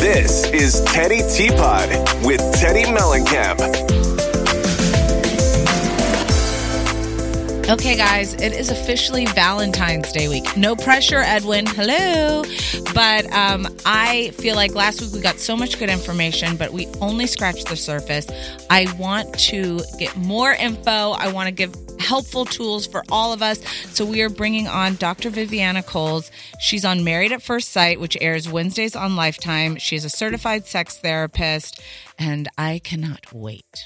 This is Teddy Teapot with Teddy Mellencamp. Okay, guys, it is officially Valentine's Day week. No pressure, Edwin. Hello. But I feel like last week we got so much good information, but we only scratched the surface. I want to get more info. I want to give helpful tools for all of us. So we are bringing on Dr. Viviana Coles. She's on Married at First Sight, which airs Wednesdays on Lifetime. She's a certified sex therapist, and I cannot wait.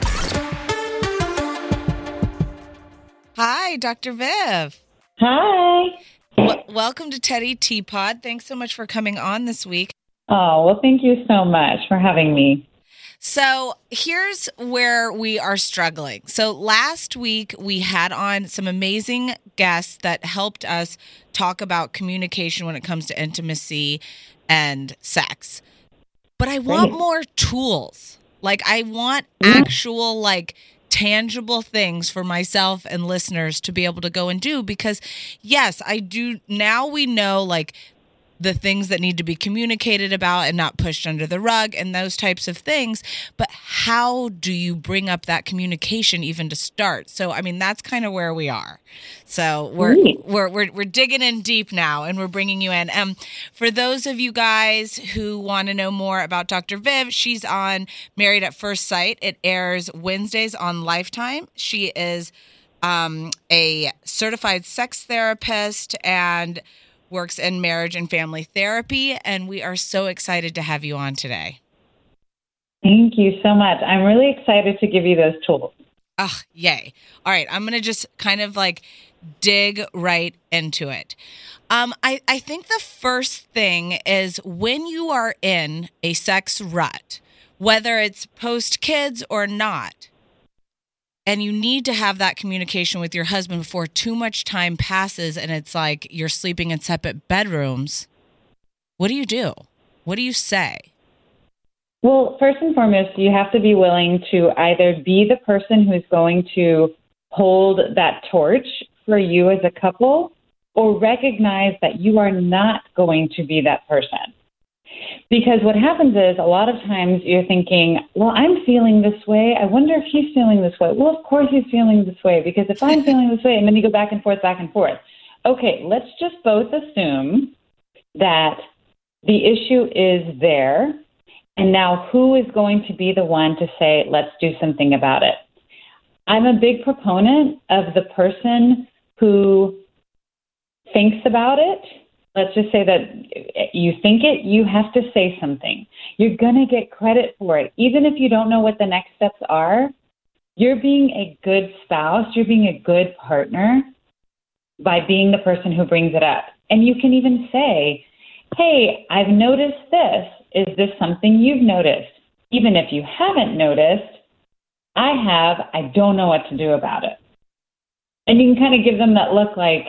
Hi, Dr. Viv. Hi. Welcome to Teddy Teapot. Thanks so much for coming on this week. Oh, well, thank you so much for having me. So here's where we are struggling. So last week we had on some amazing guests that helped us talk about communication when it comes to intimacy and sex. But I want more tools. Like I want actual tangible things for myself and listeners to be able to go and do, because yes, I do. Now we know the things that need to be communicated about and not pushed under the rug and those types of things. But how do you bring up that communication even to start? So, I mean, that's kind of where we are. So we're digging in deep now, and we're bringing you in. For those of you guys who want to know more about Dr. Viv, she's on Married at First Sight. It airs Wednesdays on Lifetime. She is a certified sex therapist and works in marriage and family therapy, and we are so excited to have you on today. Thank you so much. I'm really excited to give you those tools. Yay. All right, I'm going to just kind of dig right into it. I think the first thing is when you are in a sex rut, whether it's post-kids or not, and you need to have that communication with your husband before too much time passes and it's like you're sleeping in separate bedrooms, what do you do? What do you say? Well, first and foremost, you have to be willing to either be the person who's going to hold that torch for you as a couple, or recognize that you are not going to be that person. Because what happens is a lot of times you're thinking, well, I'm feeling this way. I wonder if he's feeling this way. Well, of course he's feeling this way, because if I'm feeling this way, and then you go back and forth. Okay, let's just both assume that the issue is there. And now who is going to be the one to say, let's do something about it? I'm a big proponent of the person who thinks about it. Let's just say that you think it, you have to say something. You're going to get credit for it. Even if you don't know what the next steps are, you're being a good spouse, you're being a good partner by being the person who brings it up. And you can even say, hey, I've noticed this. Is this something you've noticed? Even if you haven't noticed, I have. I don't know what to do about it. And you can kind of give them that look like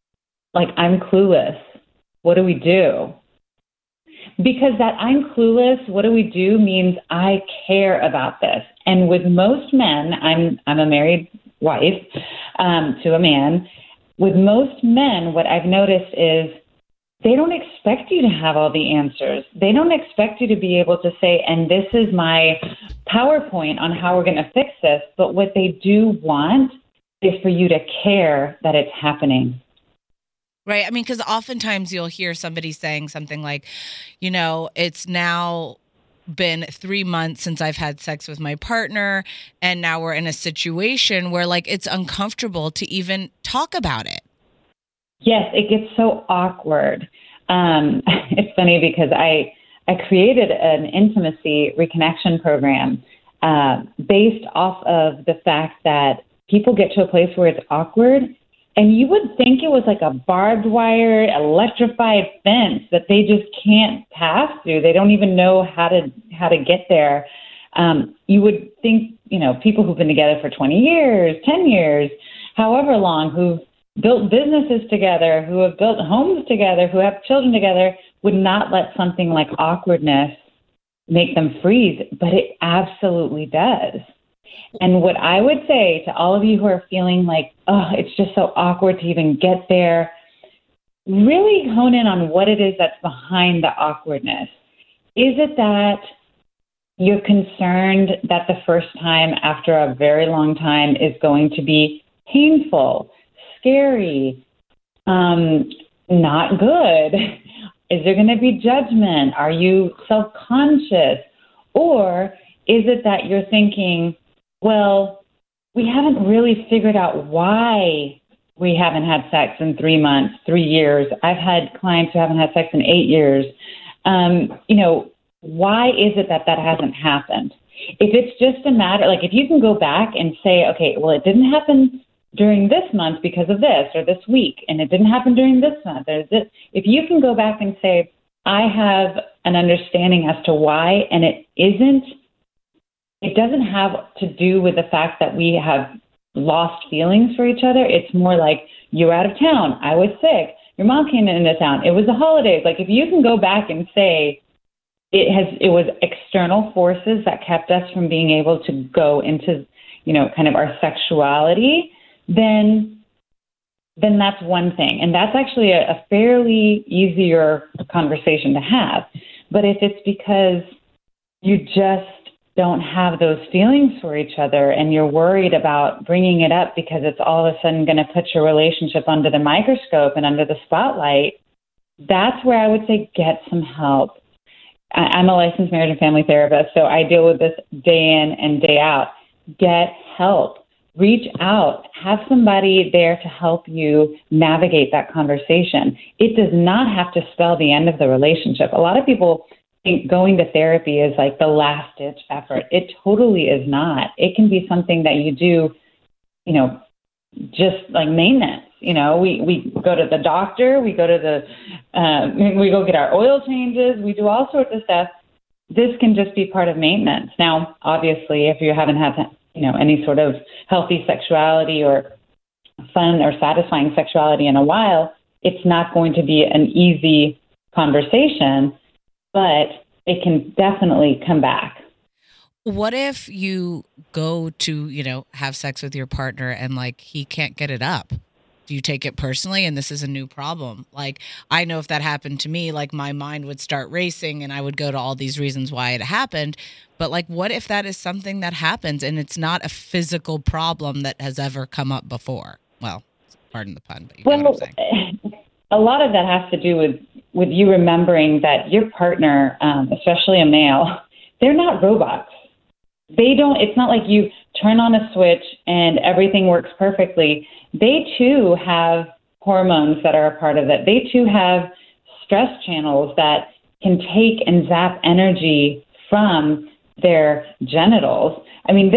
I'm clueless. What do we do? Because that I'm clueless, what do we do means I care about this. And with most men, I'm a married wife to a man. With most men, what I've noticed is they don't expect you to have all the answers. They don't expect you to be able to say, and this is my PowerPoint on how we're going to fix this. But what they do want is for you to care that it's happening. Right. I mean, because oftentimes you'll hear somebody saying something like, it's now been 3 months since I've had sex with my partner, and now we're in a situation where it's uncomfortable to even talk about it. Yes, it gets so awkward. It's funny because I created an intimacy reconnection program based off of the fact that people get to a place where it's awkward. And you would think it was like a barbed wire, electrified fence that they just can't pass through. They don't even know how to get there. You would think, people who've been together for 20 years, 10 years, however long, who've built businesses together, who have built homes together, who have children together, would not let something like awkwardness make them freeze. But it absolutely does. And what I would say to all of you who are feeling like, oh, it's just so awkward to even get there, really hone in on what it is that's behind the awkwardness. Is it that you're concerned that the first time after a very long time is going to be painful, scary, not good? Is there going to be judgment? Are you self-conscious? Or is it that you're thinking, well, we haven't really figured out why we haven't had sex in 3 months, 3 years. I've had clients who haven't had sex in 8 years. Why is it that hasn't happened? If it's just a matter, like if you can go back and say, okay, well, it didn't happen during this month because of this or this week, and it didn't happen during this month. If you can go back and say, I have an understanding as to why, and it doesn't have to do with the fact that we have lost feelings for each other. It's more like, you're out of town, I was sick, your mom came into town, it was the holidays. Like if you can go back and say, it was external forces that kept us from being able to go into, kind of our sexuality, then that's one thing. And that's actually a fairly easier conversation to have. But if it's because you just don't have those feelings for each other and you're worried about bringing it up because it's all of a sudden going to put your relationship under the microscope and under the spotlight, that's where I would say get some help. I'm a licensed marriage and family therapist, so I deal with this day in and day out. Get help. Reach out. Have somebody there to help you navigate that conversation. It does not have to spell the end of the relationship. A lot of people think going to therapy is like the last-ditch effort. It totally is not. It can be something that you do, just like maintenance. We go to the doctor, we go get our oil changes, we do all sorts of stuff. This can just be part of maintenance. Now, obviously, if you haven't had, any sort of healthy sexuality or fun or satisfying sexuality in a while, it's not going to be an easy conversation, but it can definitely come back. What if you go to, have sex with your partner and he can't get it up? Do you take it personally and this is a new problem? I know if that happened to me, my mind would start racing and I would go to all these reasons why it happened. But what if that is something that happens and it's not a physical problem that has ever come up before? Well, pardon the pun, but you know what I'm saying. A lot of that has to do with you remembering that your partner, especially a male, they're not robots. It's not like you turn on a switch and everything works perfectly. They too have hormones that are a part of it. They too have stress channels that can take and zap energy from their genitals. I mean,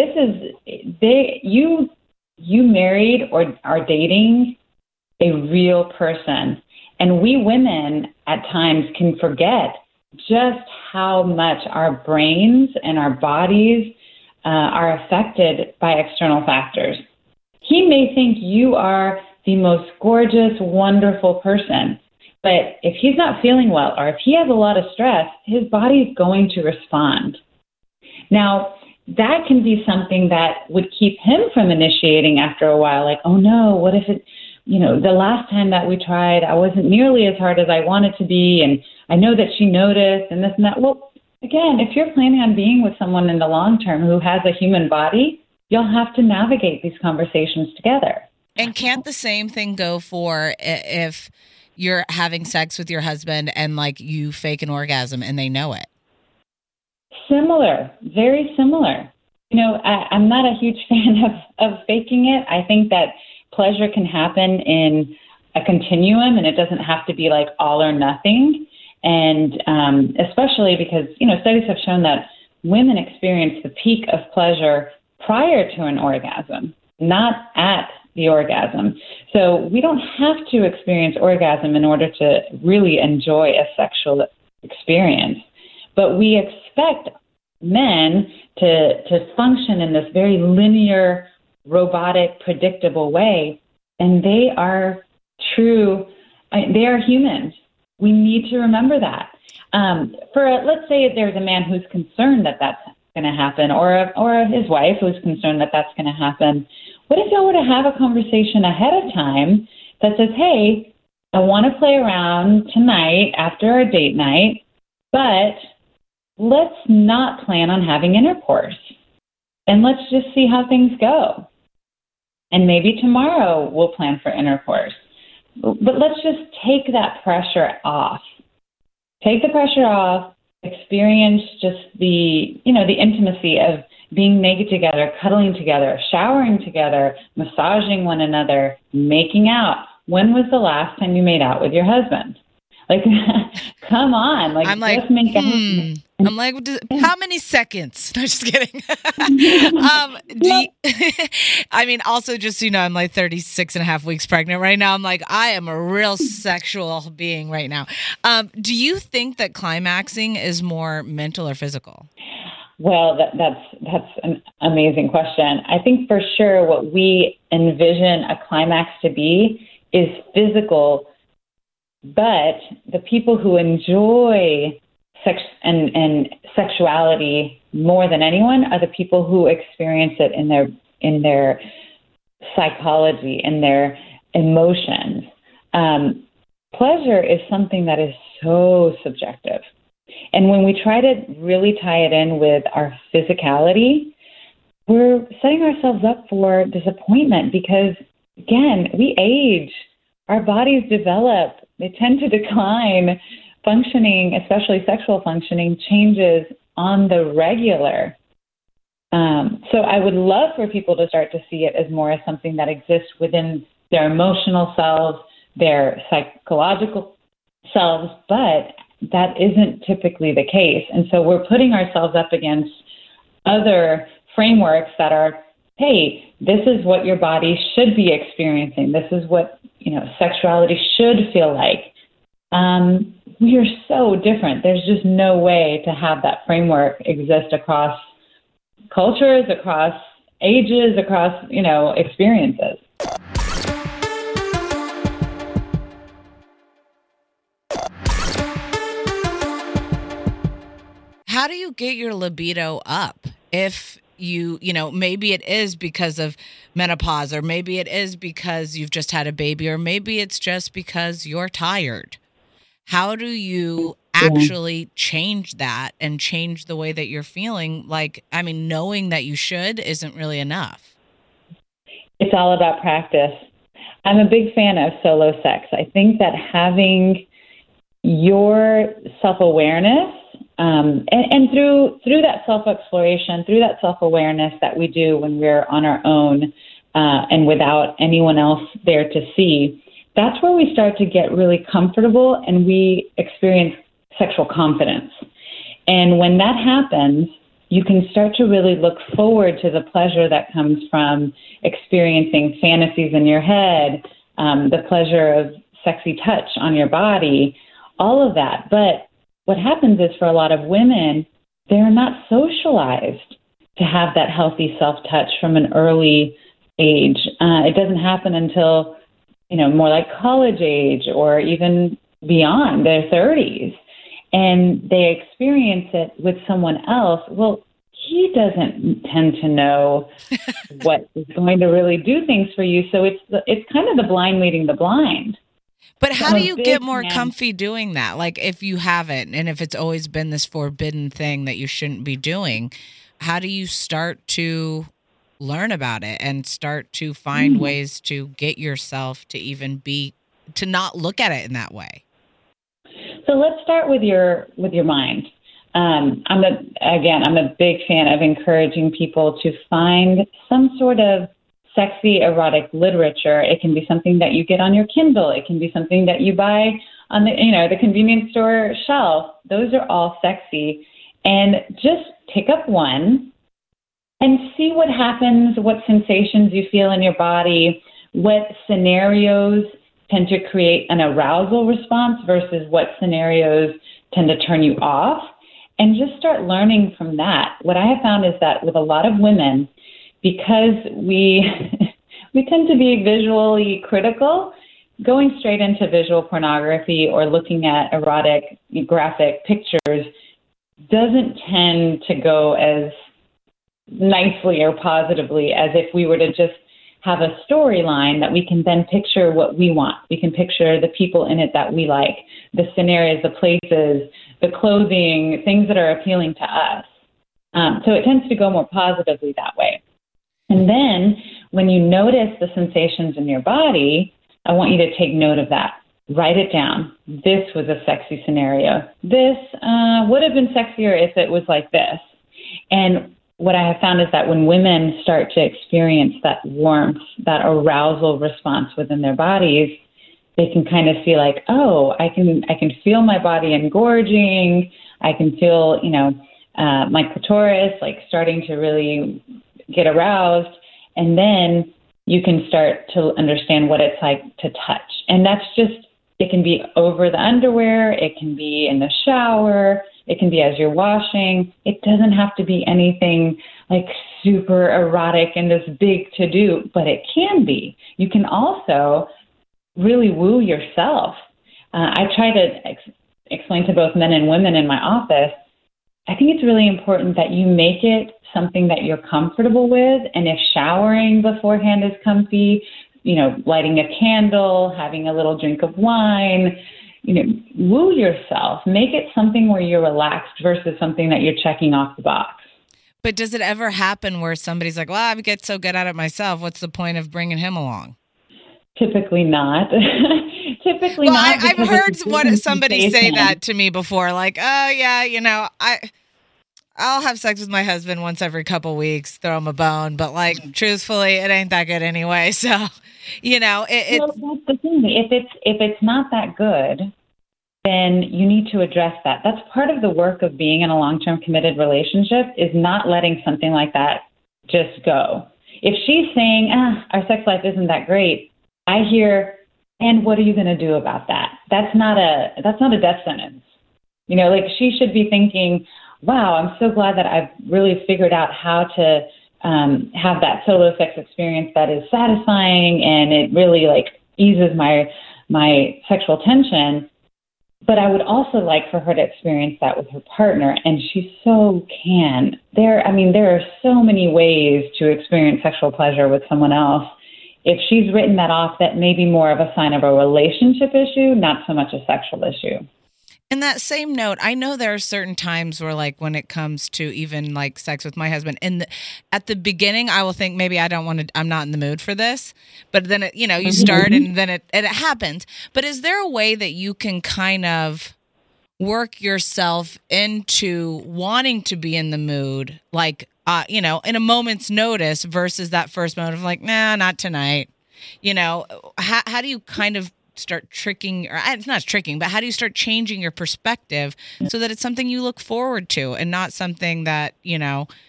you married or are dating a real person. And we women at times can forget just how much our brains and our bodies are affected by external factors. He may think you are the most gorgeous, wonderful person, but if he's not feeling well or if he has a lot of stress, his body is going to respond. Now, that can be something that would keep him from initiating after a while, like, oh no, what if it, the last time that we tried, I wasn't nearly as hard as I wanted to be, and I know that she noticed and this and that. Well, again, if you're planning on being with someone in the long term who has a human body, you'll have to navigate these conversations together. And can't the same thing go for if you're having sex with your husband and you fake an orgasm and they know it? Similar, very similar. I'm not a huge fan of faking it. I think that pleasure can happen in a continuum and it doesn't have to be all or nothing. And especially because, studies have shown that women experience the peak of pleasure prior to an orgasm, not at the orgasm. So we don't have to experience orgasm in order to really enjoy a sexual experience. But we expect men to function in this very linear, robotic, predictable way. And they are humans. We need to remember that. Let's say there's a man who's concerned that that's going to happen, or his wife who's concerned that that's going to happen. What if y'all were to have a conversation ahead of time that says, hey, I want to play around tonight after our date night, but let's not plan on having intercourse. And let's just see how things go. And maybe tomorrow we'll plan for intercourse. But let's just take that pressure off. Take the pressure off, experience just the intimacy of being naked together, cuddling together, showering together, massaging one another, making out. When was the last time you made out with your husband? Like, come on. Like, I'm like, just make out. I'm like, how many seconds? No, just kidding. I mean, also just, I'm like 36 and a half weeks pregnant right now. I'm like, I am a real sexual being right now. Do you think that climaxing is more mental or physical? Well, that's an amazing question. I think for sure what we envision a climax to be is physical, but the people who enjoy sex and sexuality more than anyone are the people who experience it in their psychology, in their emotions. Pleasure is something that is so subjective. And when we try to really tie it in with our physicality, we're setting ourselves up for disappointment because, again, we age. Our bodies develop. They tend to decline. Functioning, especially sexual functioning, changes on the regular. So I would love for people to start to see it as more as something that exists within their emotional selves, their psychological selves, but that isn't typically the case. And so we're putting ourselves up against other frameworks that are, hey, this is what your body should be experiencing. This is what, sexuality should feel like. We are so different. There's just no way to have that framework exist across cultures, across ages, across, experiences. How do you get your libido up if maybe it is because of menopause, or maybe it is because you've just had a baby, or maybe it's just because you're tired? How do you actually change that and change the way that you're feeling? Knowing that you should isn't really enough. It's all about practice. I'm a big fan of solo sex. I think that having your self-awareness and through that self-exploration, through that self-awareness that we do when we're on our own and without anyone else there to see, that's where we start to get really comfortable and we experience sexual confidence. And when that happens, you can start to really look forward to the pleasure that comes from experiencing fantasies in your head, the pleasure of sexy touch on your body, all of that. But what happens is for a lot of women, they're not socialized to have that healthy self-touch from an early age. It doesn't happen until, more like college age or even beyond their 30s. And they experience it with someone else. Well, he doesn't tend to know what is going to really do things for you. So it's kind of the blind leading the blind. But how do you get more comfy doing that? Like if you haven't, and if it's always been this forbidden thing that you shouldn't be doing, how do you start to learn about it and start to find ways to get yourself to even to not look at it in that way? So let's start with your mind. I'm a big fan of encouraging people to find some sort of sexy erotic literature. It can be something that you get on your Kindle. It can be something that you buy on the convenience store shelf. Those are all sexy. And just pick up one and see what happens, what sensations you feel in your body, what scenarios tend to create an arousal response versus what scenarios tend to turn you off, and just start learning from that. What I have found is that with a lot of women, because we tend to be visually critical, going straight into visual pornography or looking at erotic graphic pictures doesn't tend to go as nicely or positively as if we were to just have a storyline that we can then picture what we want. We can picture the people in it that we like, the scenarios, the places, the clothing, things that are appealing to us. So it tends to go more positively that way. And then when you notice the sensations in your body, I want you to take note of that. Write it down. This was a sexy scenario. This would have been sexier if it was like this. And what I have found is that when women start to experience that warmth, that arousal response within their bodies, they can kind of feel like, oh, I can feel my body engorging. I can feel, my clitoris like starting to really get aroused. And then you can start to understand what it's like to touch. And that's just, it can be over the underwear. It can be in the shower. It can be as you're washing. It doesn't have to be anything like super erotic and this big to-do, but it can be. You can also really woo yourself. I try to explain to both men and women in my office, I think it's really important that you make it something that you're comfortable with. And if showering beforehand is comfy, lighting a candle, having a little drink of wine, woo yourself. Make it something where you're relaxed versus something that you're checking off the box. But does it ever happen where somebody's like, well, I get so good at it myself. What's the point of bringing him along? Typically not. Well, I've heard somebody say that to me before. Like, oh, yeah, I'll have sex with my husband once every couple weeks, throw him a bone. But, truthfully, it ain't that good anyway. So, Well, that's the thing. If it's not that good, then you need to address that. That's part of the work of being in a long-term committed relationship is not letting something like that just go. If she's saying, our sex life isn't that great, I hear, and what are you going to do about that? That's not a death sentence. She should be thinking, wow, I'm so glad that I've really figured out how to have that solo sex experience that is satisfying and it really eases my sexual tension. But I would also like for her to experience that with her partner, and she so can. There are so many ways to experience sexual pleasure with someone else. If she's written that off, that may be more of a sign of a relationship issue, not so much a sexual issue. In that same note, I know there are certain times where, when it comes to even sex with my husband, at the beginning, I will think maybe I'm not in the mood for this. But then, you start and then it happens. But is there a way that you can kind of work yourself into wanting to be in the mood, in a moment's notice versus that first moment of nah, not tonight? How do you kind of start tricking, or it's not tricking, but how do you start changing your perspective so that it's something you look forward to and not something that, you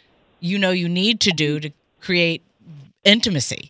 need to do to create intimacy?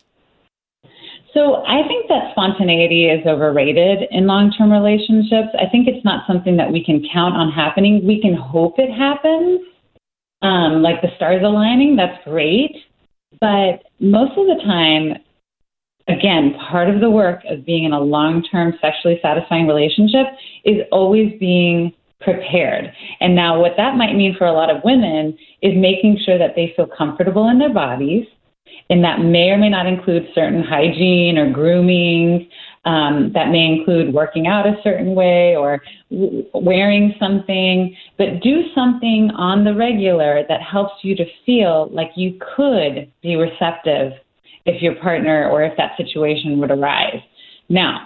So I think that spontaneity is overrated in long-term relationships. I think it's not something that we can count on happening. We can hope it happens, like the stars aligning, that's great. But most of the time, again, part of the work of being in a long-term sexually satisfying relationship is always being prepared. And now what that might mean for a lot of women is making sure that they feel comfortable in their bodies, and that may or may not include certain hygiene or grooming. That may include working out a certain way or wearing something, but do something on the regular that helps you to feel like you could be receptive if your partner or if that situation would arise. Now,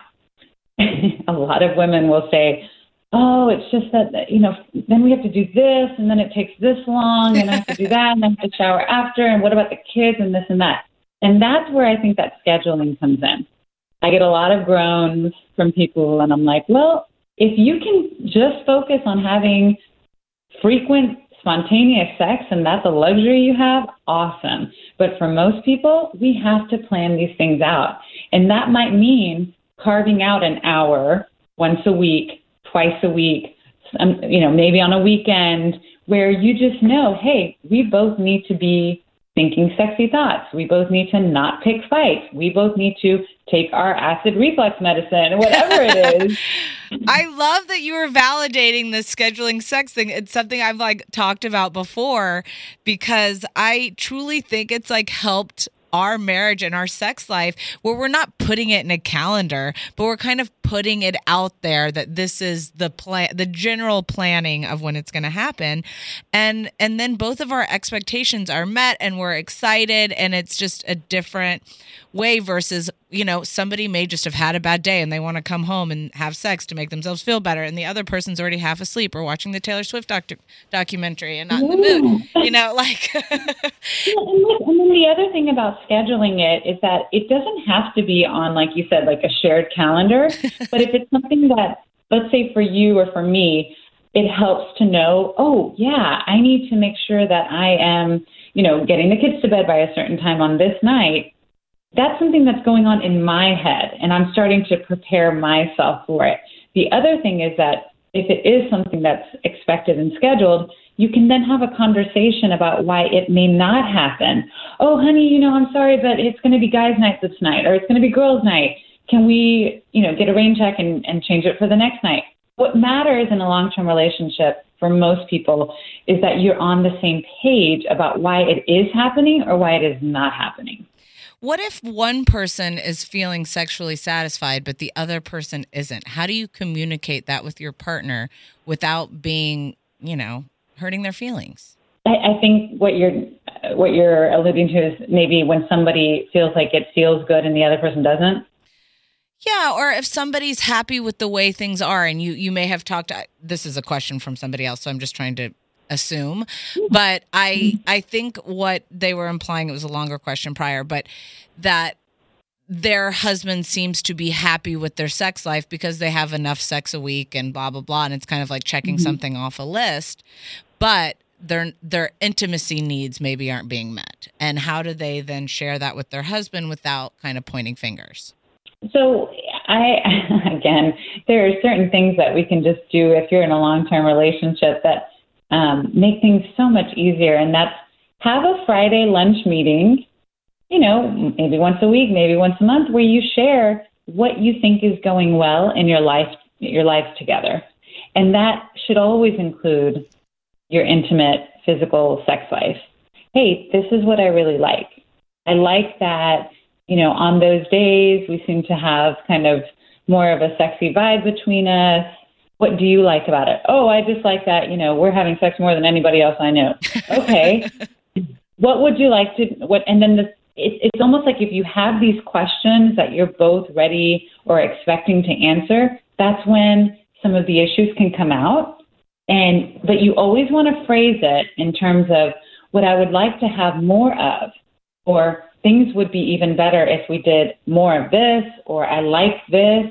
a lot of women will say, oh, it's just that, then we have to do this, and then it takes this long, and I have to do that, and I have to shower after, and what about the kids, and this and that. And that's where I think that scheduling comes in. I get a lot of groans from people, and I'm like, well, if you can just focus on having frequent spontaneous sex, and that's a luxury you have, awesome. But for most people, we have to plan these things out. And that might mean carving out an hour once a week, twice a week, maybe on a weekend, where you just know, hey, we both need to be thinking sexy thoughts. We both need to not pick fights. We both need to take our acid reflux medicine, whatever it is. I love that you were validating this scheduling sex thing. It's something I've talked about before, because I truly think it's helped our marriage and our sex life, where we're not putting it in a calendar, but we're kind of putting it out there that this is the plan, the general planning of when it's going to happen. And then both of our expectations are met and we're excited, and it's just a different way versus, somebody may just have had a bad day and they want to come home and have sex to make themselves feel better. And the other person's already half asleep or watching the Taylor Swift documentary and not in the mood, like. And then the other thing about scheduling it is that it doesn't have to be on, like you said, like a shared calendar. But if it's something that, let's say for you or for me, it helps to know, oh, yeah, I need to make sure that I am, getting the kids to bed by a certain time on this night. That's something that's going on in my head, and I'm starting to prepare myself for it. The other thing is that if it is something that's expected and scheduled, you can then have a conversation about why it may not happen. Oh, honey, I'm sorry, but it's going to be guys' night this night, or it's going to be girls' night. Can we, get a rain check and change it for the next night? What matters in a long-term relationship for most people is that you're on the same page about why it is happening or why it is not happening. What if one person is feeling sexually satisfied, but the other person isn't? How do you communicate that with your partner without being, hurting their feelings? I think what you're alluding to is maybe when somebody feels like it feels good and the other person doesn't. Yeah, or if somebody's happy with the way things are, and you may have talked. This is a question from somebody else, so I'm just trying to assume, but I think what they were implying, it was a longer question prior, but that their husband seems to be happy with their sex life because they have enough sex a week and blah, blah, blah. And it's kind of like checking something off a list, but their intimacy needs maybe aren't being met. And how do they then share that with their husband without kind of pointing fingers? So again, there are certain things that we can just do if you're in a long-term relationship that make things so much easier. And that's have a Friday lunch meeting, maybe once a week, maybe once a month, where you share what you think is going well in your life together. And that should always include your intimate physical sex life. Hey, this is what I really like. I like that, on those days we seem to have kind of more of a sexy vibe between us. What do you like about it? Oh, I just like that, we're having sex more than anybody else I know. Okay. What would you like to, and then it's almost like if you have these questions that you're both ready or expecting to answer, that's when some of the issues can come out. But you always want to phrase it in terms of what I would like to have more of, or things would be even better if we did more of this, or I like this.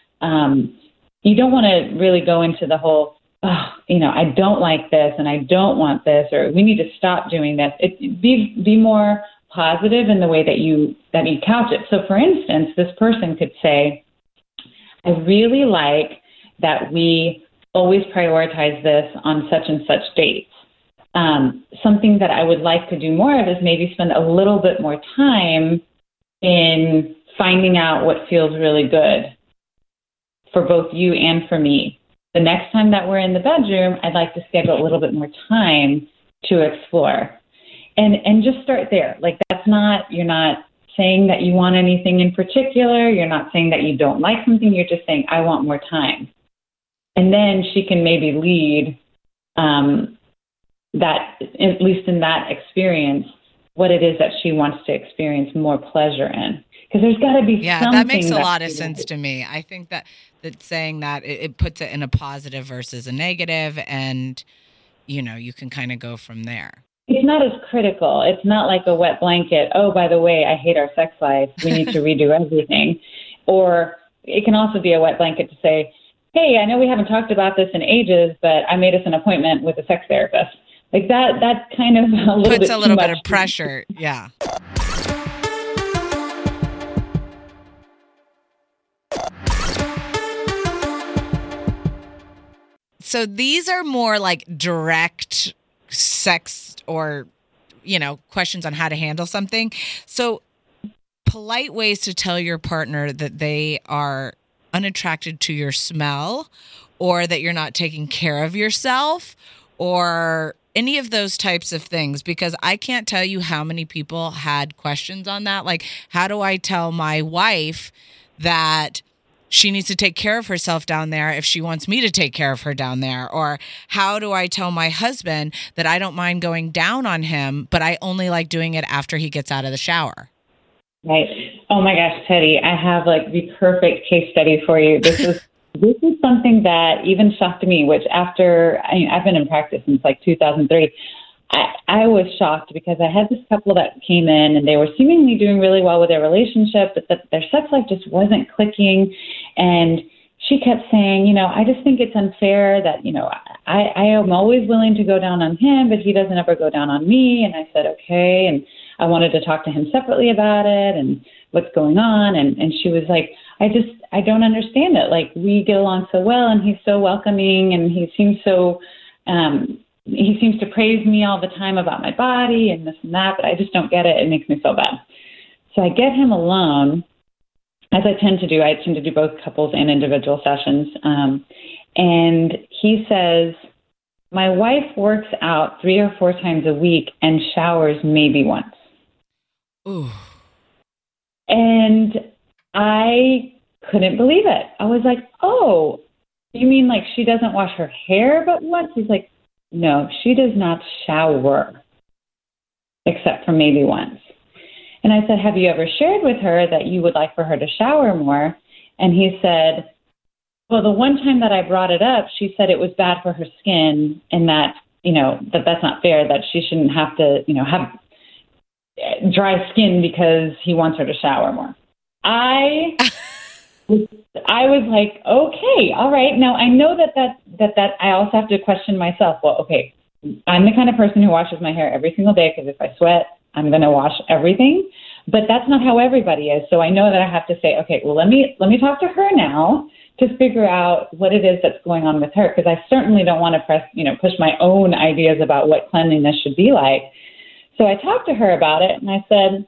You don't want to really go into the whole, I don't like this and I don't want this, or we need to stop doing this. Be more positive in the way that you couch it. So for instance, this person could say, I really like that we always prioritize this on such and such dates. Something that I would like to do more of is maybe spend a little bit more time in finding out what feels really good for both you and for me. The next time that we're in the bedroom, I'd like to schedule a little bit more time to explore. And just start there. Like you're not saying that you want anything in particular. You're not saying that you don't like something. You're just saying, I want more time. And then she can maybe lead that, at least in that experience, what it is that she wants to experience more pleasure in. Because there's got to be something. That makes a lot of sense to me. I think that saying that it puts it in a positive versus a negative, and you can kind of go from there. It's not as critical. It's not like a wet blanket. Oh, by the way, I hate our sex life. We need to redo everything. Or it can also be a wet blanket to say, hey, I know we haven't talked about this in ages, but I made us an appointment with a sex therapist. Like that kind of puts a little bit of pressure. Yeah. So these are more like direct sex or, questions on how to handle something. So polite ways to tell your partner that they are unattracted to your smell, or that you're not taking care of yourself, or any of those types of things, because I can't tell you how many people had questions on that. Like, how do I tell my wife that she needs to take care of herself down there if she wants me to take care of her down there? Or how do I tell my husband that I don't mind going down on him, but I only like doing it after he gets out of the shower? Right. Oh my gosh, Teddy, I have like the perfect case study for you. This is something that even shocked me, which I've been in practice since like 2003. I was shocked because I had this couple that came in and they were seemingly doing really well with their relationship, but their sex life just wasn't clicking. And she kept saying, I just think it's unfair that, I am always willing to go down on him, but he doesn't ever go down on me. And I said, okay. And I wanted to talk to him separately about it and what's going on. And she was like, I don't understand it. Like, we get along so well and he's so welcoming and he seems to praise me all the time about my body and this and that, but I just don't get it. It makes me feel bad. So I get him alone, as I tend to do. I tend to do both couples and individual sessions. And he says, my wife works out 3 or 4 times a week and showers maybe once. Ooh. And I couldn't believe it. I was like, oh, you mean like she doesn't wash her hair but once? He's like, no, she does not shower except for maybe once. And I said, have you ever shared with her that you would like for her to shower more? And he said, well, the one time that I brought it up, she said it was bad for her skin and that, that's not fair, that she shouldn't have to, have dry skin because he wants her to shower more. I was like, okay, all right. Now I know that I also have to question myself. Well, okay, I'm the kind of person who washes my hair every single day because if I sweat, I'm going to wash everything. But that's not how everybody is. So I know that I have to say, okay, well, let me talk to her now to figure out what it is that's going on with her, because I certainly don't want to push my own ideas about what cleanliness should be like. So I talked to her about it, and I said,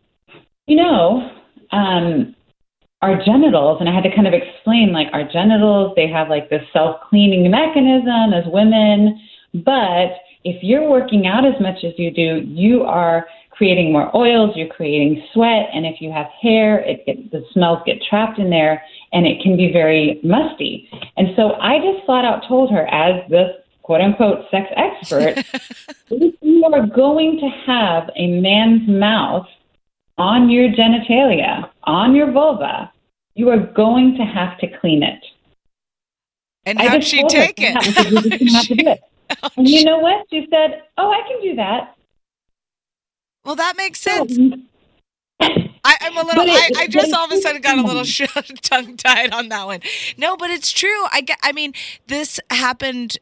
our genitals, and I had to kind of explain, like, our genitals, they have like this self-cleaning mechanism as women, but if you're working out as much as you do, you are creating more oils, you're creating sweat, and if you have hair, the smells get trapped in there, and it can be very musty. And so I just flat out told her, as this quote-unquote sex expert, if you are going to have a man's mouth on your genitalia, on your vulva, you are going to have to clean it. And how'd she take it? And you know what? She said, oh, I can do that. Well, that makes sense. I'm a little, I just all of a sudden got a little tongue-tied on that one. No, but it's true. I mean, this happened,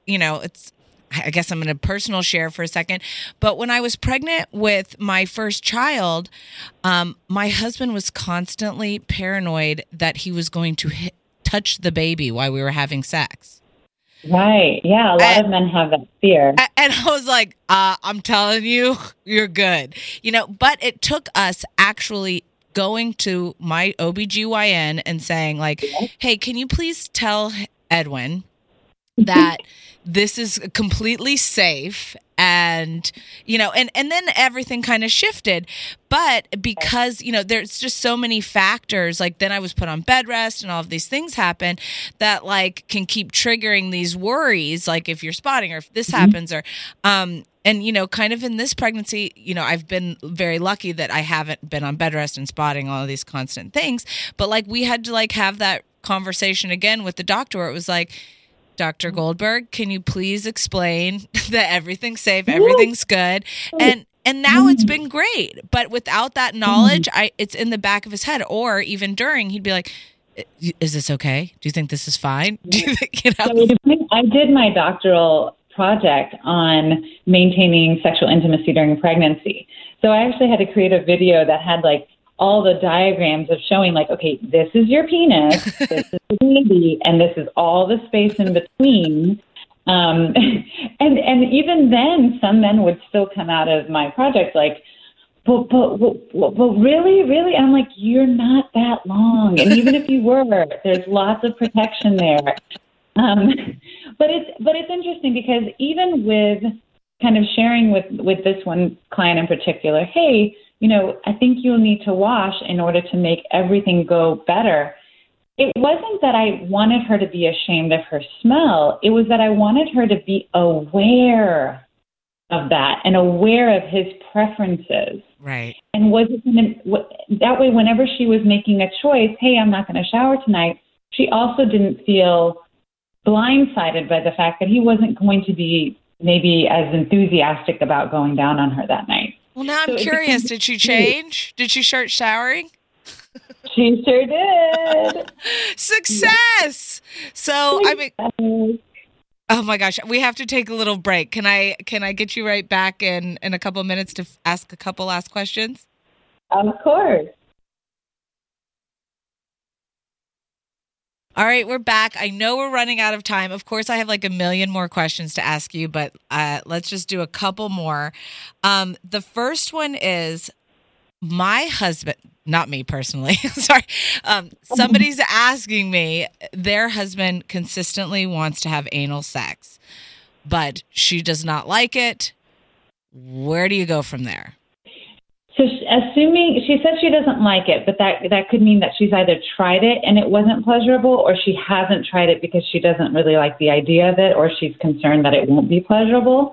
I guess I'm going to personal share for a second. But when I was pregnant with my first child, my husband was constantly paranoid that he was going to touch the baby while we were having sex. Right. Yeah. A lot of men have that fear. And I was like, I'm telling you, you're good. But it took us actually going to my OBGYN and saying like, hey, can you please tell Edwin that this is completely safe? And, and then everything kind of shifted. But because, there's just so many factors, like then I was put on bed rest and all of these things happen that like can keep triggering these worries. Like if you're spotting or if this happens or, and, kind of in this pregnancy, I've been very lucky that I haven't been on bed rest and spotting all of these constant things. But like we had to like have that conversation again with the doctor where it was like, Dr. Goldberg, can you please explain that everything's safe, everything's good? And now it's been great. But without that knowledge, it's in the back of his head. Or even during, he'd be like, is this okay? Do you think this is fine? Do you think, I did my doctoral project on maintaining sexual intimacy during pregnancy. So I actually had to create a video that had like all the diagrams of showing like, okay, this is your penis, this is the baby, and this is all the space in between. And even then, some men would still come out of my project like, but really? And I'm like, you're not that long. And even if you were, there's lots of protection there. But it's interesting because even with kind of sharing with this one client in particular, hey, I think you'll need to wash in order to make everything go better. It wasn't that I wanted her to be ashamed of her smell. It was that I wanted her to be aware of that and aware of his preferences. Right. And that way, whenever she was making a choice, hey, I'm not going to shower tonight, she also didn't feel blindsided by the fact that he wasn't going to be maybe as enthusiastic about going down on her that night. Well, now I'm curious. Did she change? Did she start showering? She sure did. Success. So, oh my gosh, we have to take a little break. Can I get you right back in a couple of minutes to ask a couple last questions? Of course. All right, we're back. I know we're running out of time. Of course, I have like a million more questions to ask you, but let's just do a couple more. The first one is my husband, not me personally, sorry. Somebody's asking me, their husband consistently wants to have anal sex, but she does not like it. Where do you go from there? So assuming, she said she doesn't like it, but that could mean that she's either tried it and it wasn't pleasurable, or she hasn't tried it because she doesn't really like the idea of it, or she's concerned that it won't be pleasurable.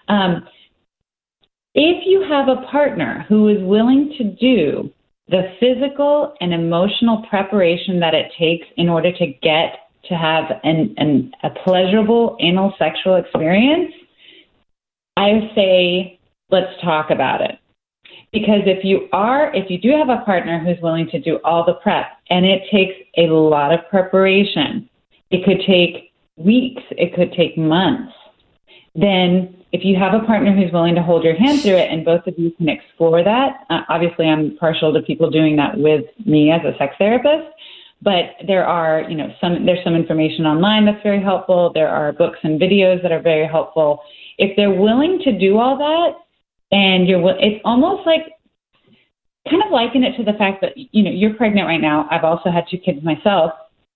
If you have a partner who is willing to do the physical and emotional preparation that it takes in order to get to have a pleasurable anal sexual experience, I say, let's talk about it. Because if you do have a partner who's willing to do all the prep, and it takes a lot of preparation, it could take weeks, it could take months, then if you have a partner who's willing to hold your hand through it and both of you can explore that, obviously I'm partial to people doing that with me as a sex therapist, but there's some information online that's very helpful. There are books and videos that are very helpful. If they're willing to do all that, and it's almost like, kind of liken it to the fact that, you're pregnant right now. I've also had 2 kids myself.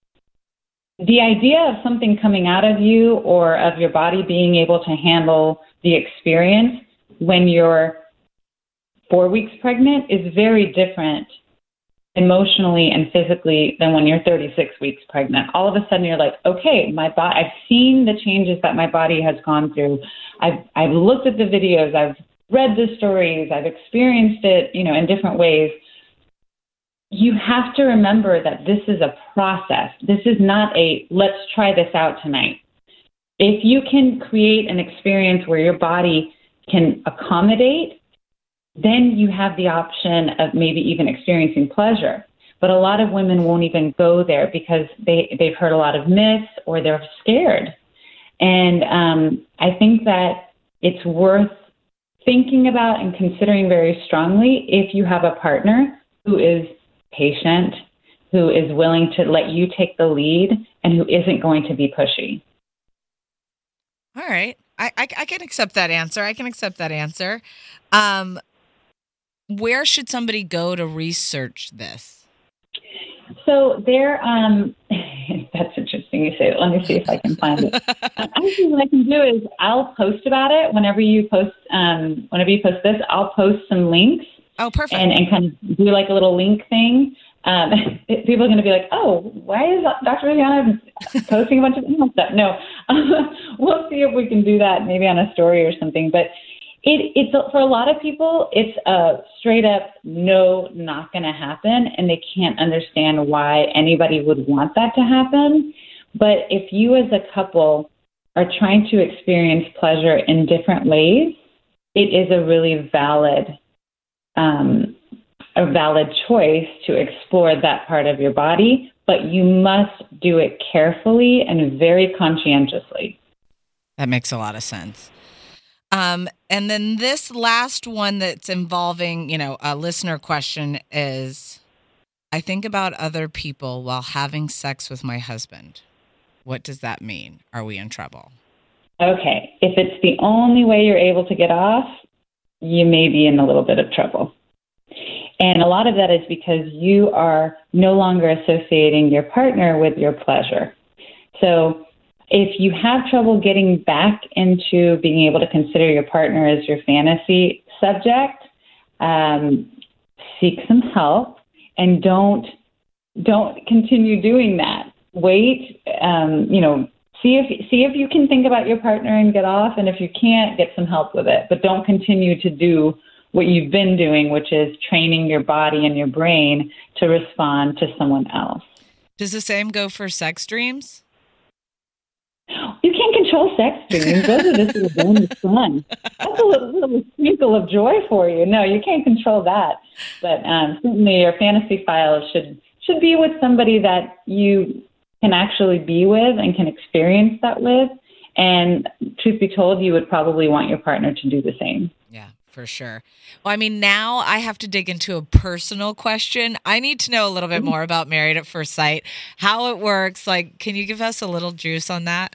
The idea of something coming out of you or of your body being able to handle the experience when you're 4 weeks pregnant is very different emotionally and physically than when you're 36 weeks pregnant. All of a sudden you're like, okay, I've seen the changes that my body has gone through. I've looked at the videos. I've read the stories, I've experienced it, in different ways. You have to remember that this is a process. This is not let's try this out tonight. If you can create an experience where your body can accommodate, then you have the option of maybe even experiencing pleasure. But a lot of women won't even go there because they've heard a lot of myths or they're scared. And I think that it's worth thinking about and considering very strongly if you have a partner who is patient, who is willing to let you take the lead, and who isn't going to be pushy. All right. I can accept that answer. Where should somebody go to research this? So that's interesting you say that. Let me see if I can find it. Actually, what I can do is I'll post about it whenever you post this. I'll post some links. Oh, perfect. And kind of do like a little link thing. People are going to be like, oh, why is Dr. Viviana posting a bunch of email stuff? No, we'll see if we can do that maybe on a story or something. But it's for a lot of people, it's a straight up no, not going to happen, and they can't understand why anybody would want that to happen. But if you as a couple are trying to experience pleasure in different ways, it is a really valid choice to explore that part of your body, but you must do it carefully and very conscientiously. That makes a lot of sense. And then this last one that's involving, a listener question is, I think about other people while having sex with my husband. What does that mean? Are we in trouble? Okay. If it's the only way you're able to get off, you may be in a little bit of trouble. And a lot of that is because you are no longer associating your partner with your pleasure. So If you have trouble getting back into being able to consider your partner as your fantasy subject, seek some help and don't continue doing that. Wait, see if you can think about your partner and get off, and if you can't, get some help with it. But don't continue to do what you've been doing, which is training your body and your brain to respond to someone else. Does the same go for sex dreams? You can't control sex dreams. Those are just a bonus fun. That's a little sprinkle of joy for you. No, you can't control that. But certainly your fantasy file should be with somebody that you can actually be with and can experience that with. And truth be told, you would probably want your partner to do the same. Yeah, for sure. Well, I mean, now I have to dig into a personal question. I need to know a little bit more about Married at First Sight, how it works. Like, can you give us a little juice on that?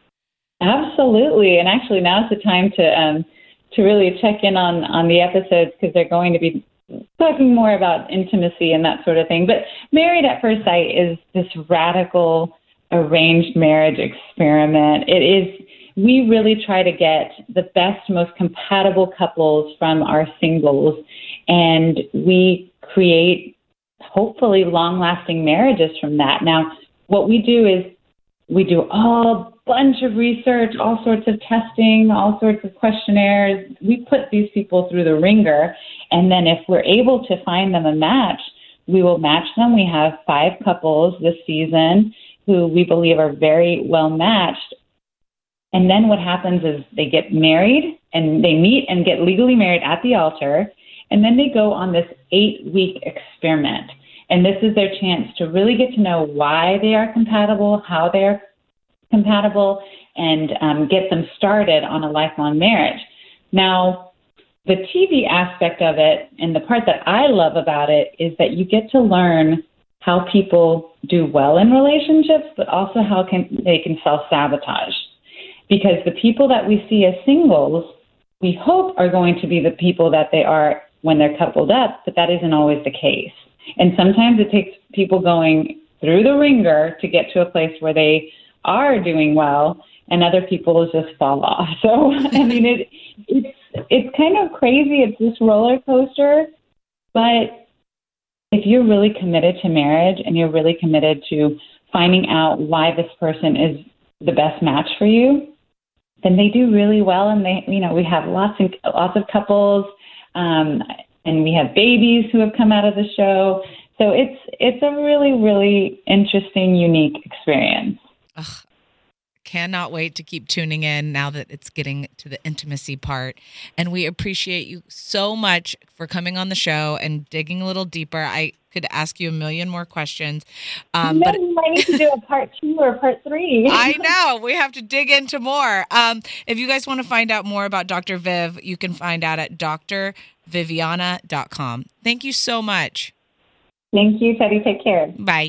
Absolutely. And actually, now's the time to really check in on the episodes, because they're going to be talking more about intimacy and that sort of thing. But Married at First Sight is this radical arranged marriage experiment. We really try to get the best, most compatible couples from our singles, and we create hopefully long-lasting marriages from that. Now, what we do is we do a bunch of research, all sorts of testing, all sorts of questionnaires. We put these people through the ringer, and then if we're able to find them a match, we will match them. We have 5 couples this season who we believe are very well matched. And then what happens is they get married, and they meet and get legally married at the altar, and then they go on this 8-week experiment. And this is their chance to really get to know why they are compatible, how they are compatible, and get them started on a lifelong marriage. Now, the TV aspect of it, and the part that I love about it, is that you get to learn how people do well in relationships, but also how they can self-sabotage. Because the people that we see as singles, we hope are going to be the people that they are when they're coupled up, but that isn't always the case. And sometimes it takes people going through the ringer to get to a place where they are doing well, and other people just fall off. So, I mean, it's kind of crazy. It's this roller coaster, but if you're really committed to marriage and you're really committed to finding out why this person is the best match for you, then they do really well. And we have lots of couples, and we have babies who have come out of the show. So it's a really, really interesting, unique experience. Ugh. Cannot wait to keep tuning in now that it's getting to the intimacy part. And we appreciate you so much for coming on the show and digging a little deeper. I could ask you a million more questions. But you might need to do a part 2 or part 3. I know. We have to dig into more. If you guys want to find out more about Dr. Viv, you can find out at drviviana.com. Thank you so much. Thank you, Teddy. Take care. Bye.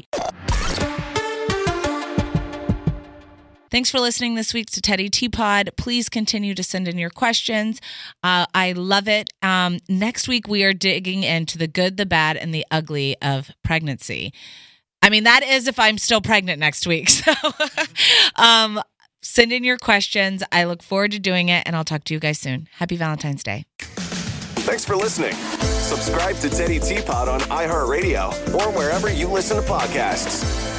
Thanks for listening this week to Teddy Teapot. Please continue to send in your questions. I love it. Next week, we are digging into the good, the bad, and the ugly of pregnancy. I mean, that is if I'm still pregnant next week. So send in your questions. I look forward to doing it, and I'll talk to you guys soon. Happy Valentine's Day. Thanks for listening. Subscribe to Teddy Teapot on iHeartRadio or wherever you listen to podcasts.